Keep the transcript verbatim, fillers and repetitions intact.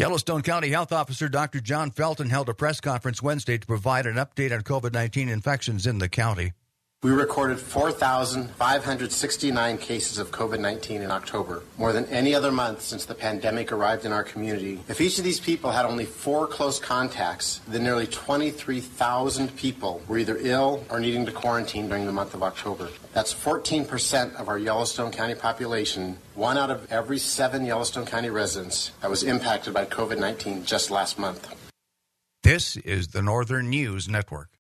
Yellowstone County Health Officer Doctor John Felton held a press conference Wednesday to provide an update on COVID nineteen infections in the county. We recorded four thousand five hundred sixty-nine cases of COVID nineteen in October, more than any other month since the pandemic arrived in our community. If each of these people had only four close contacts, then nearly twenty-three thousand people were either ill or needing to quarantine during the month of October. That's fourteen percent of our Yellowstone County population, one out of every seven Yellowstone County residents that was impacted by COVID nineteen just last month. This is the Northern News Network.